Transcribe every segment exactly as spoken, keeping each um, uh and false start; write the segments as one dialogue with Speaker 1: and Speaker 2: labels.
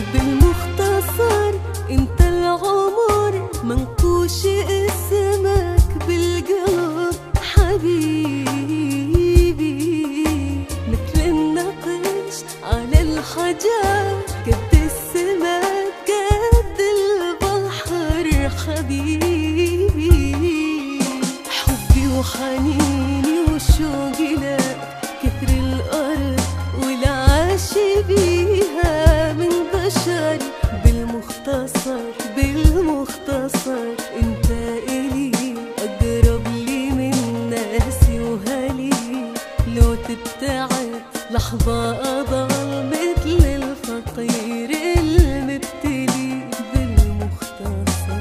Speaker 1: بالمختصر انت العمر منقوش اسمك بالقلب حبيبي، مثل النقش على الحجر قد السماء قد البحر حبيبي. حبي وحنيني وشوقي لك كثر الأرض والعاش بيها من بشر. بالمختصر بالمختصر انت إلي أقرب لي من ناسي وهلي، لو تبتعد لحظة أضل مثل الفقير المبتلي. بالمختصر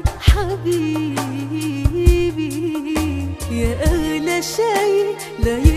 Speaker 1: حبيبي يا أغلى شي لا